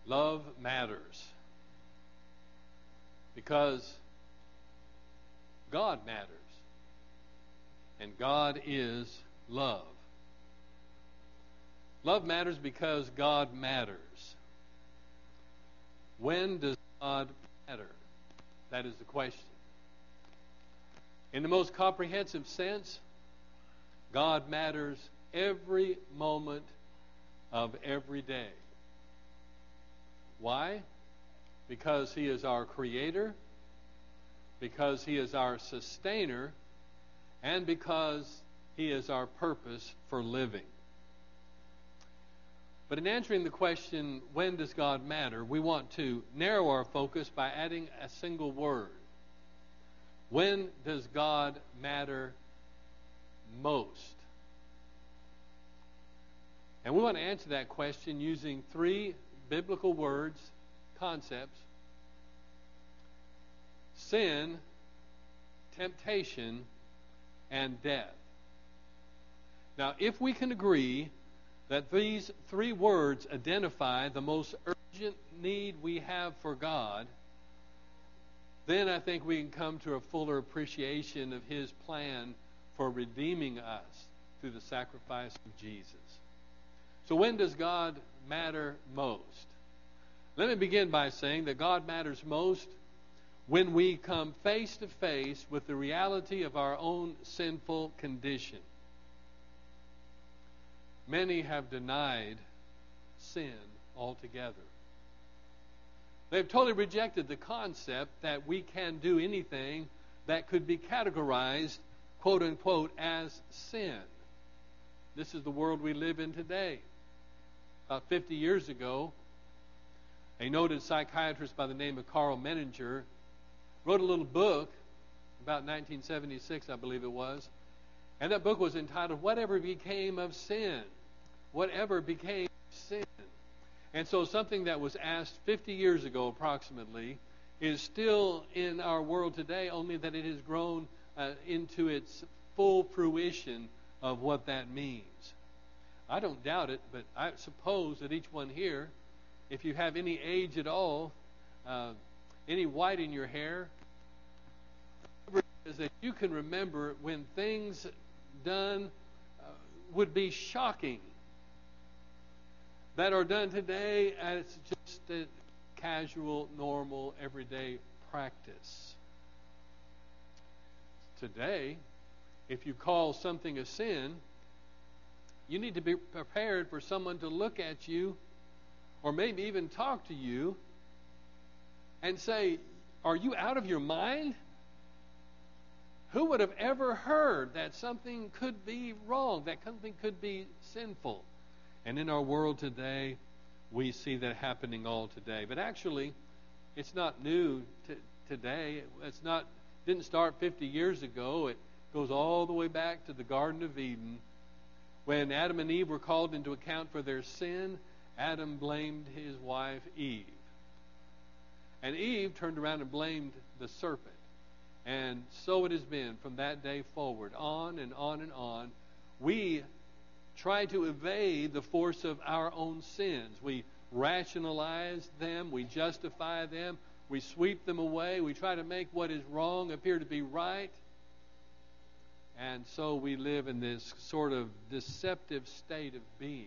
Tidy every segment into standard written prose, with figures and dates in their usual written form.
Love matters because God matters, and God is love. Love matters because God matters. When does God matter? That is the question. In the most comprehensive sense, God matters every moment of every day. Why? Because He is our Creator, because He is our Sustainer, and because He is our purpose for living. But in answering the question, when does God matter, we want to narrow our focus by adding a single word. When does God matter most? And we want to answer that question using three biblical words, concepts: sin, temptation, and death. Now, if we can agree that these three words identify the most urgent need we have for God, then I think we can come to a fuller appreciation of His plan for redeeming us through the sacrifice of Jesus. So when does God matter most? Let me begin by saying that God matters most when we come face to face with the reality of our own sinful condition. Many have denied sin altogether. They've totally rejected the concept that we can do anything that could be categorized, quote unquote, as sin. This is the world we live in today. About 50 years ago, a noted psychiatrist by the name of Carl Menninger wrote a little book about 1976, I believe it was, and that book was entitled Whatever Became of Sin? Whatever Became of Sin? And so something that was asked 50 years ago approximately is still in our world today, only that it has grown into its full fruition of what that means. I don't doubt it, but I suppose that each one here, if you have any age at all, any white in your hair, is that you can remember when things done would be shocking, that are done today as just a casual, normal, everyday practice. Today, if you call something a sin, you need to be prepared for someone to look at you, or maybe even talk to you, and say, "Are you out of your mind? Who would have ever heard that something could be wrong, that something could be sinful?" And in our world today, we see that happening all today. But actually, it's not new today. Didn't start 50 years ago. It goes all the way back to the Garden of Eden. When Adam and Eve were called into account for their sin, Adam blamed his wife Eve. And Eve turned around and blamed the serpent. And so it has been from that day forward, on and on and on. We try to evade the force of our own sins. We rationalize them, we justify them, we sweep them away, we try to make what is wrong appear to be right. And so we live in this sort of deceptive state of being.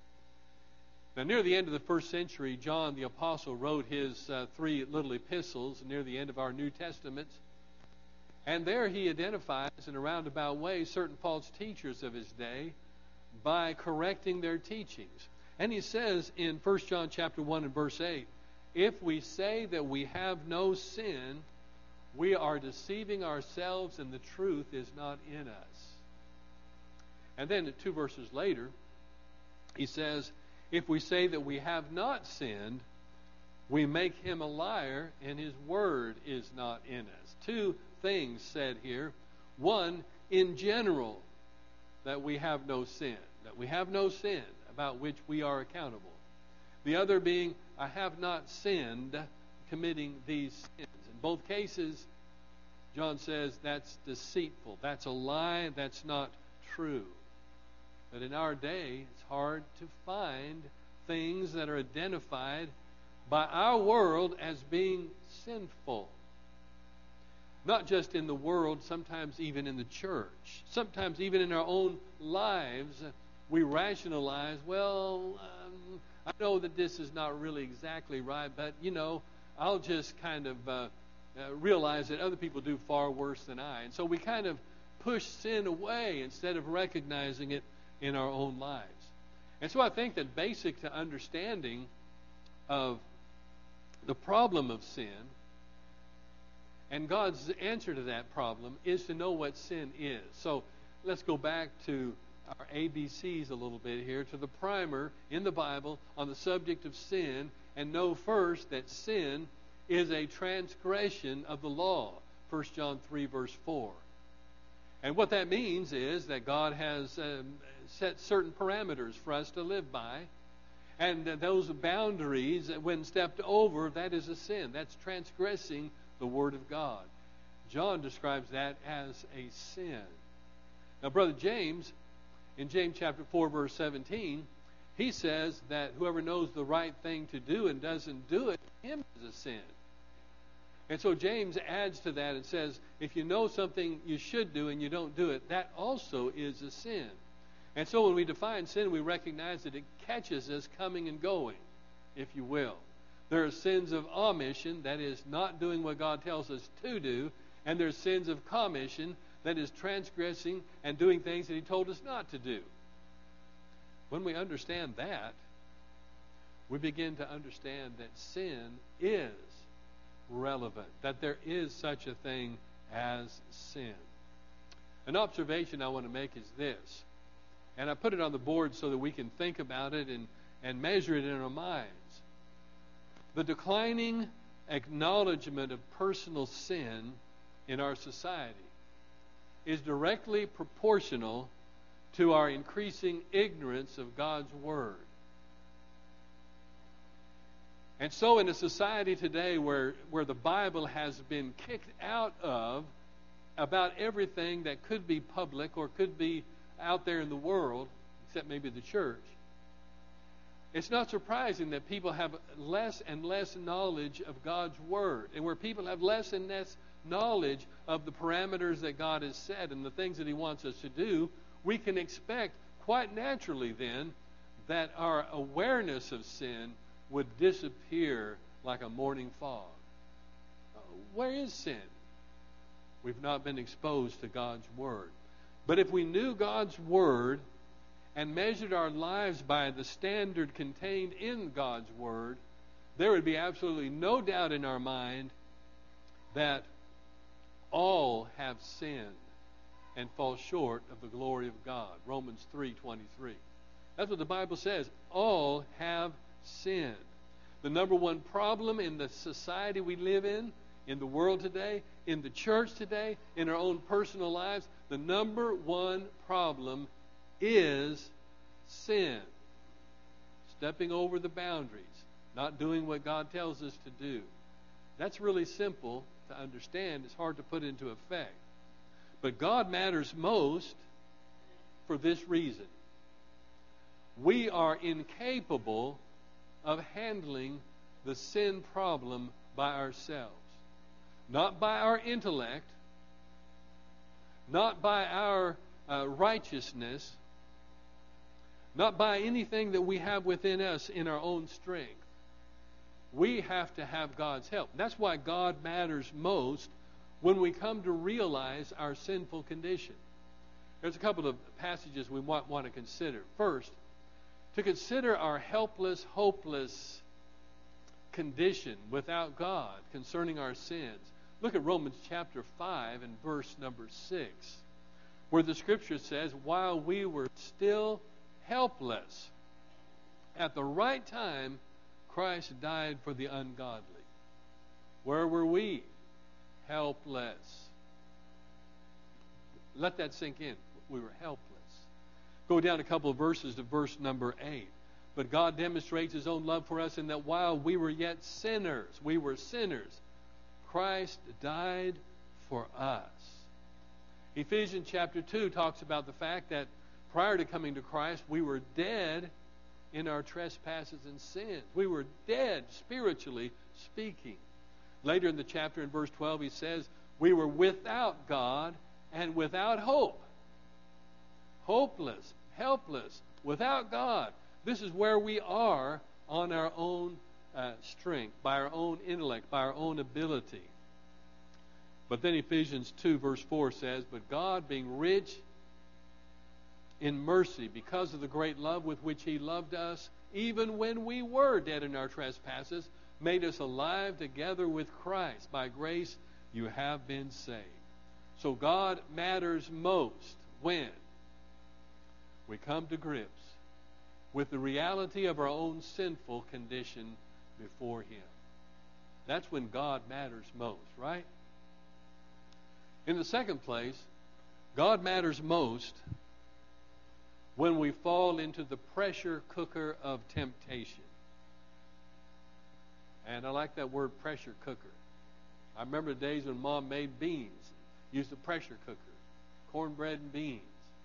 Now, near the end of the first century, John the Apostle wrote his three little epistles near the end of our New Testament. And there he identifies in a roundabout way certain false teachers of his day by correcting their teachings. And he says in 1 John chapter 1 and verse 8, "If we say that we have no sin, we are deceiving ourselves and the truth is not in us." And then 2 verses later, he says, "If we say that we have not sinned, we make him a liar and his word is not in us." Two things said here. One, in general, that we have no sin. That we have no sin about which we are accountable. The other being, I have not sinned committing these sins. In both cases, John says that's deceitful. That's a lie. That's not true. But in our day, it's hard to find things that are identified by our world as being sinful. Not just in the world, sometimes even in the church. Sometimes even in our own lives, we rationalize, well, I know that this is not really exactly right, but, I'll just kind of realize that other people do far worse than I. And so we kind of push sin away instead of recognizing it in our own lives. And so I think that basic to understanding of the problem of sin and God's answer to that problem is to know what sin is. So let's go back to our ABCs a little bit here, to the primer in the Bible on the subject of sin, and know first that sin is a transgression of the law. 1 John 3, verse 4. And what that means is that God has set certain parameters for us to live by, and those boundaries, when stepped over, that is a sin. That's transgressing the Word of God. John describes that as a sin. Now, Brother James, in James chapter 4, verse 17, he says that whoever knows the right thing to do and doesn't do it, him is a sin. And so James adds to that and says, if you know something you should do and you don't do it, that also is a sin. And so when we define sin, we recognize that it catches us coming and going, if you will. There are sins of omission, that is not doing what God tells us to do, and there's sins of commission, that is transgressing and doing things that He told us not to do. When we understand that, we begin to understand that sin is relevant, that there is such a thing as sin. An observation I want to make is this, and I put it on the board so that we can think about it and measure it in our minds. The declining acknowledgement of personal sin in our society is directly proportional to our increasing ignorance of God's Word. And so in a society today where the Bible has been kicked out of about everything that could be public or could be out there in the world, except maybe the church, it's not surprising that people have less and less knowledge of God's Word. And where people have less and less knowledge of the parameters that God has set and the things that He wants us to do, we can expect quite naturally then that our awareness of sin would disappear like a morning fog. Where is sin? We've not been exposed to God's Word. But if we knew God's Word and measured our lives by the standard contained in God's Word, there would be absolutely no doubt in our mind that all have sinned and fall short of the glory of God. Romans 3:23. That's what the Bible says. All have sinned. The number one problem in the society we live in the world today, in the church today, in our own personal lives, the number one problem is sin. Stepping over the boundaries, not doing what God tells us to do. That's really simple to understand. It's hard to put into effect. But God matters most for this reason. We are incapable of handling the sin problem by ourselves. Not by our intellect, not by our righteousness, not by anything that we have within us in our own strength. We have to have God's help. That's why God matters most when we come to realize our sinful condition. There's a couple of passages we might want to consider. First, to consider our helpless, hopeless condition without God concerning our sins. Look at Romans chapter 5 and verse number 6, where the Scripture says, while we were still helpless, at the right time, Christ died for the ungodly. Where were we? Helpless. Let that sink in. We were helpless. Go down a couple of verses to verse number 8. But God demonstrates His own love for us in that while we were yet sinners, Christ died for us. Ephesians chapter 2 talks about the fact that prior to coming to Christ, we were dead in our trespasses and sins. We were dead, spiritually speaking. Later in the chapter, in verse 12, he says, we were without God and without hope. Hopeless, helpless, without God. This is where we are on our own strength, by our own intellect, by our own ability. But then Ephesians 2 verse 4 says, but God, being rich in mercy, because of the great love with which he loved us, even when we were dead in our trespasses, made us alive together with Christ. By grace you have been saved. So God matters most when we come to grips with the reality of our own sinful condition before him. That's when God matters most, right? In the second place, God matters most when we fall into the pressure cooker of temptation. And I like that word, pressure cooker. I remember the days when Mom made beans, used a pressure cooker, cornbread and beans.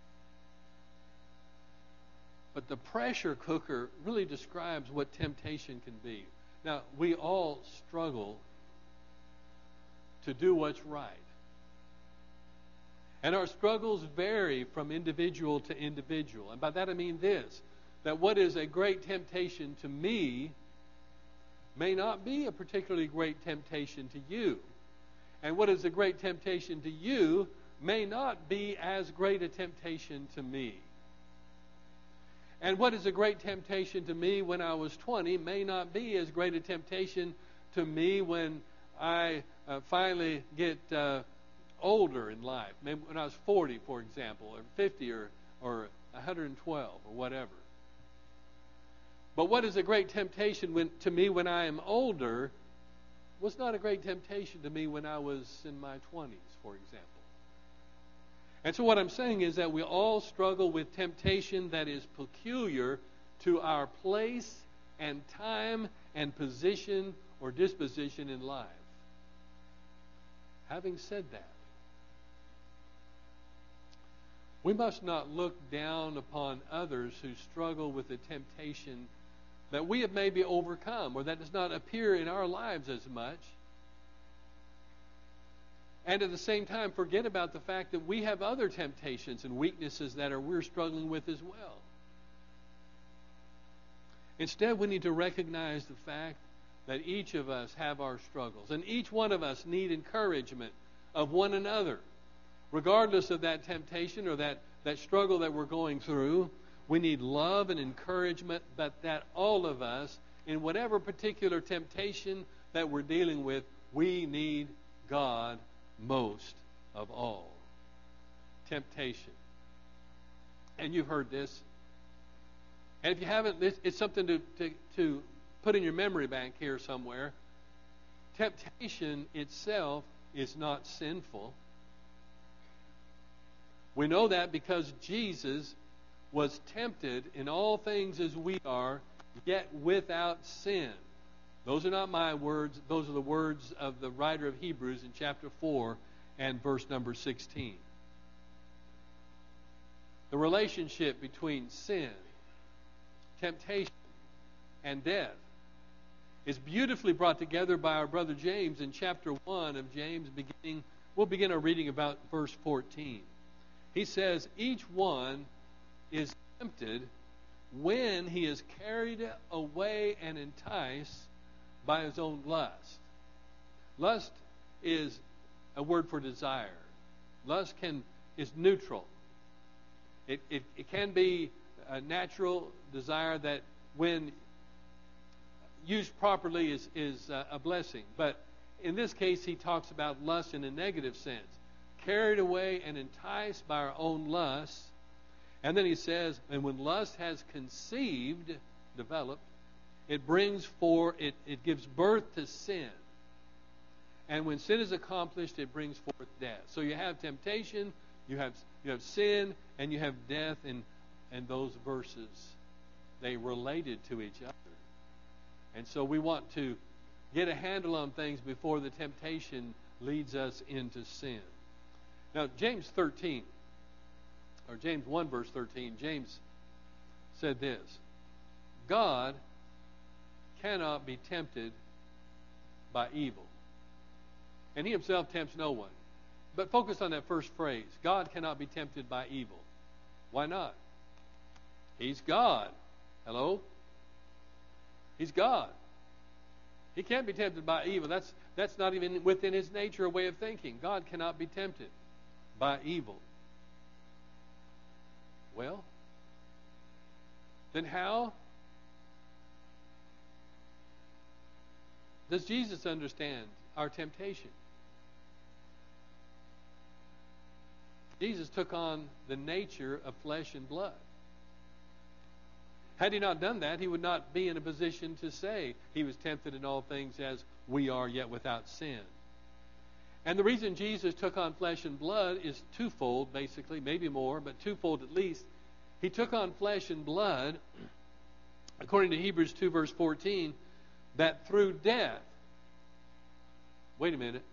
But the pressure cooker really describes what temptation can be. Now, we all struggle to do what's right. And our struggles vary from individual to individual. And by that I mean this, that what is a great temptation to me may not be a particularly great temptation to you. And what is a great temptation to you may not be as great a temptation to me. And what is a great temptation to me when I was 20 may not be as great a temptation to me when I finally get older in life. Maybe when I was 40, for example, or 50, or 112, or whatever. But what is a great temptation to me when I am older was not a great temptation to me when I was in my 20s, for example. And so what I'm saying is that we all struggle with temptation that is peculiar to our place and time and position or disposition in life. Having said that, we must not look down upon others who struggle with the temptation that we have maybe overcome or that does not appear in our lives as much. And at the same time, forget about the fact that we have other temptations and weaknesses that we're struggling with as well. Instead, we need to recognize the fact that each of us have our struggles, and each one of us need encouragement of one another. Regardless of that temptation or that struggle that we're going through, we need love and encouragement, but that all of us, in whatever particular temptation that we're dealing with, we need God most of all. Temptation. And you've heard this. And if you haven't, it's something to put in your memory bank here somewhere. Temptation itself is not sinful. We know that because Jesus was tempted in all things as we are, yet without sin. Those are not my words. Those are the words of the writer of Hebrews in chapter 4 and verse number 16. The relationship between sin, temptation, and death is beautifully brought together by our brother James in chapter 1 of James. We'll begin our reading about verse 14. He says, each one is tempted when he is carried away and enticed by his own lust. Lust is a word for desire. Lust is neutral. It can be a natural desire that, when used properly, is a blessing. But in this case, he talks about lust in a negative sense. Carried away and enticed by our own lust. And then he says, and when lust has conceived, developed, it gives birth to sin. And when sin is accomplished, it brings forth death. So you have temptation, you have sin, and you have death, and those verses, they related to each other. And so we want to get a handle on things before the temptation leads us into sin. Now, James 13, or James 1 verse 13, James said this, God cannot be tempted by evil. And he himself tempts no one. But focus on that first phrase. God cannot be tempted by evil. Why not? He's God. Hello? He's God. He can't be tempted by evil. That's not even within his nature or way of thinking. God cannot be tempted by evil. Well, then how does Jesus understand our temptation? Jesus took on the nature of flesh and blood. Had he not done that, he would not be in a position to say he was tempted in all things as we are, yet without sin. And the reason Jesus took on flesh and blood is twofold, basically, maybe more, but twofold at least. He took on flesh and blood, according to Hebrews 2, verse 14, that through death, wait a minute,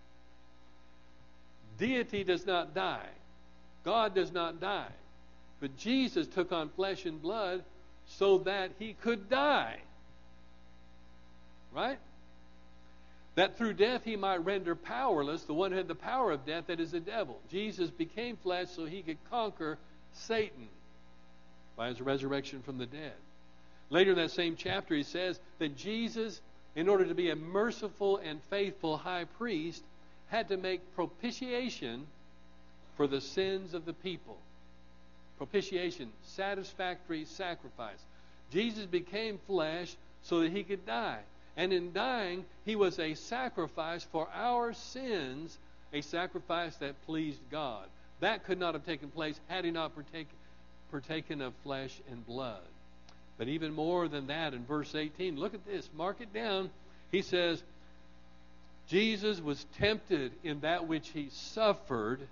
deity does not die. God does not die. But Jesus took on flesh and blood so that he could die. Right? That through death he might render powerless the one who had the power of death, that is the devil. Jesus became flesh so he could conquer Satan by his resurrection from the dead. Later in that same chapter he says that Jesus, in order to be a merciful and faithful high priest, had to make propitiation for the sins of the people. Propitiation, satisfactory sacrifice. Jesus became flesh so that he could die. And in dying, he was a sacrifice for our sins, a sacrifice that pleased God. That could not have taken place had he not partaken of flesh and blood. But even more than that, in verse 18, look at this, mark it down. He says, Jesus was tempted in that which he suffered,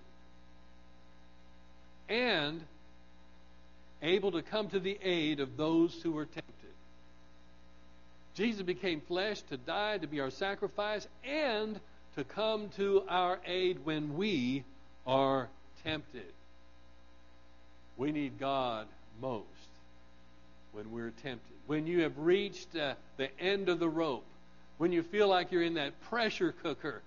and able to come to the aid of those who were tempted. Jesus became flesh to die, to be our sacrifice, and to come to our aid when we are tempted. We need God most when we're tempted. When you have reached the end of the rope, when you feel like you're in that pressure cooker,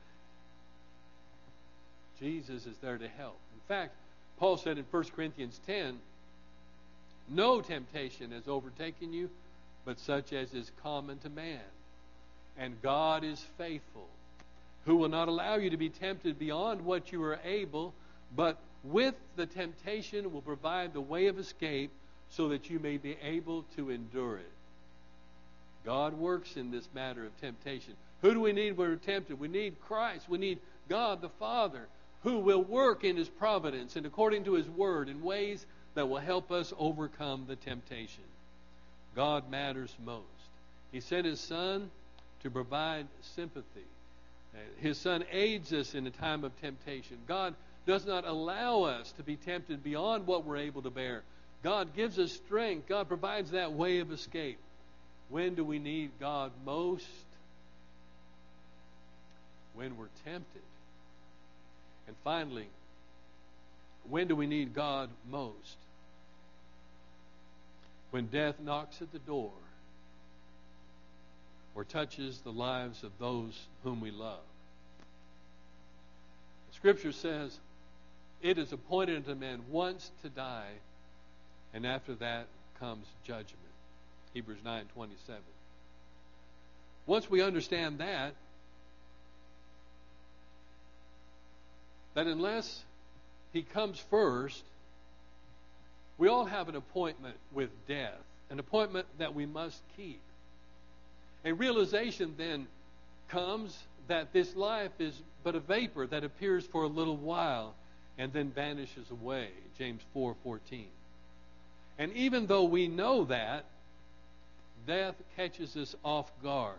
Jesus is there to help. In fact, Paul said in 1 Corinthians 10, no temptation has overtaken you, but such as is common to man. And God is faithful, who will not allow you to be tempted beyond what you are able, but with the temptation will provide the way of escape so that you may be able to endure it. God works in this matter of temptation. Who do we need when we're tempted? We need Christ. We need God the Father, who will work in his providence and according to his word in ways that will help us overcome the temptation. God matters most. He sent his Son to provide sympathy. His Son aids us in a time of temptation. God does not allow us to be tempted beyond what we're able to bear. God gives us strength. God provides that way of escape. When do we need God most? When we're tempted. And finally, when do we need God most? When death knocks at the door or touches the lives of those whom we love. Scripture says, it is appointed unto man once to die, and after that comes judgment. Hebrews 9:27. Once we understand that unless he comes first, we all have an appointment with death, an appointment that we must keep. A realization then comes that this life is but a vapor that appears for a little while and then vanishes away, James 4:14. And even though we know that, death catches us off guard.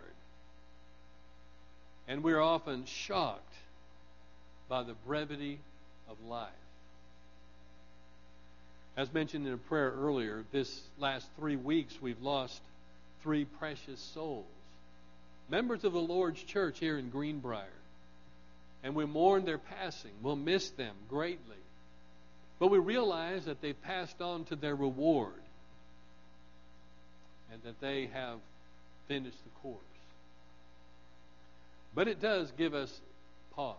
And we're often shocked by the brevity of life. As mentioned in a prayer earlier, this last 3 weeks we've lost 3 precious souls. Members of the Lord's church here in Greenbrier. And we mourn their passing. We'll miss them greatly. But we realize that they've passed on to their reward. and that they have finished the course. But it does give us pause.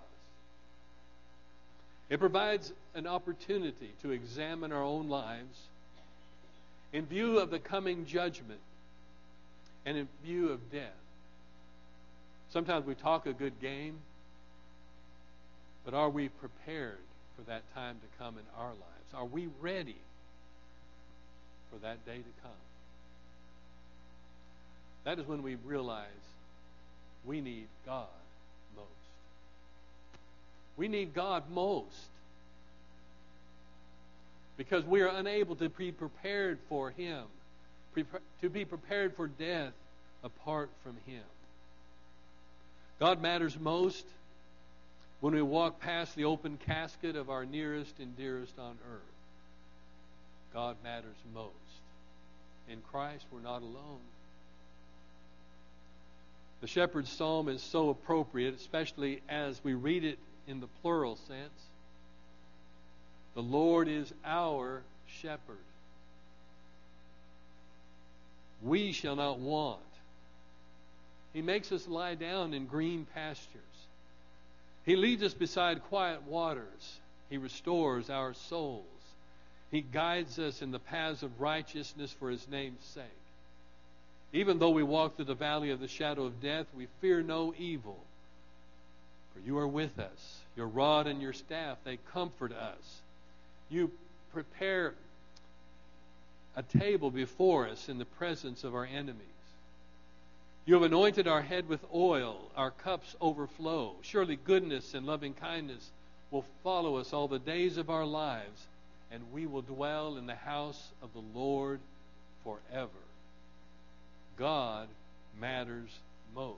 It provides an opportunity to examine our own lives in view of the coming judgment and in view of death. Sometimes we talk a good game, but are we prepared for that time to come in our lives? Are we ready for that day to come? That is when we realize we need God most. We need God most because we are unable to be prepared for Him, to be prepared for death apart from Him. God matters most when we walk past the open casket of our nearest and dearest on earth. God matters most. In Christ, we're not alone. The shepherd's psalm is so appropriate, especially as we read it in the plural sense. The Lord is our shepherd. We shall not want. He makes us lie down in green pastures. He leads us beside quiet waters. He restores our souls. He guides us in the paths of righteousness for His name's sake. Even though we walk through the valley of the shadow of death, we fear no evil. For you are with us. Your rod and your staff, they comfort us. You prepare a table before us in the presence of our enemies. You have anointed our head with oil. Our cups overflow. Surely goodness and loving kindness will follow us all the days of our lives, and we will dwell in the house of the Lord forever. God matters most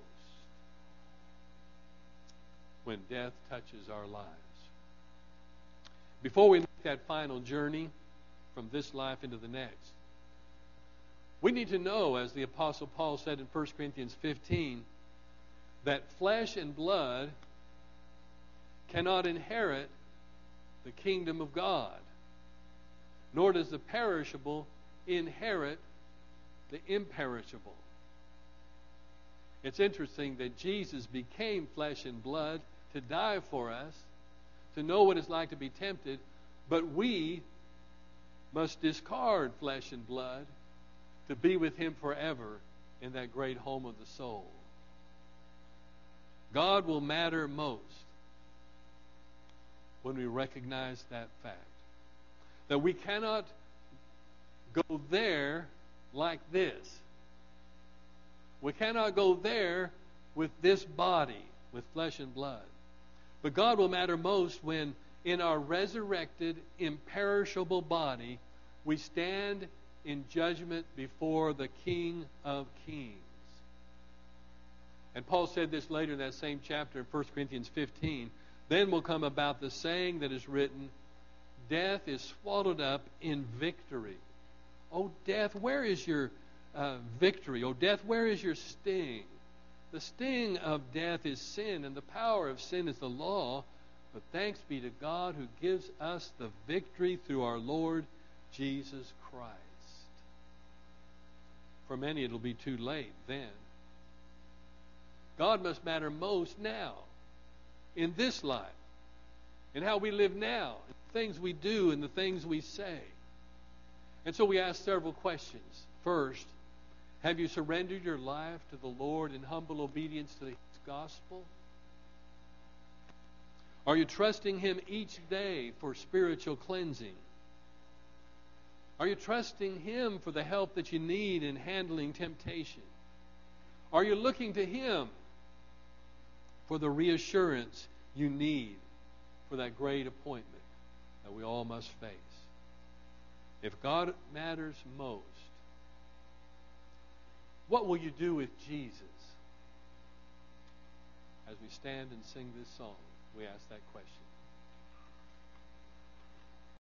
when death touches our lives. Before we make that final journey from this life into the next, we need to know, as the Apostle Paul said in 1 Corinthians 15, that flesh and blood cannot inherit the kingdom of God, nor does the perishable inherit the imperishable. It's interesting that Jesus became flesh and blood to die for us, to know what it's like to be tempted, but we must discard flesh and blood to be with Him forever in that great home of the soul. God will matter most when we recognize that fact. That we cannot go there like this. We cannot go there with this body, with flesh and blood. But God will matter most when in our resurrected, imperishable body, we stand in judgment before the King of Kings. And Paul said this later in that same chapter in 1 Corinthians 15. Then will come about the saying that is written, death is swallowed up in victory. O death, where is your victory? O death, where is your sting? The sting of death is sin, and the power of sin is the law. But thanks be to God who gives us the victory through our Lord Jesus Christ. For many it'll be too late then. God must matter most now, in this life, in how we live now, in the things we do and the things we say. And so we ask several questions. First, have you surrendered your life to the Lord in humble obedience to His gospel? Are you trusting Him each day for spiritual cleansing? Are you trusting Him for the help that you need in handling temptation? Are you looking to Him for the reassurance you need for that great appointment that we all must face? If God matters most, what will you do with Jesus? As we stand and sing this song, we ask that question.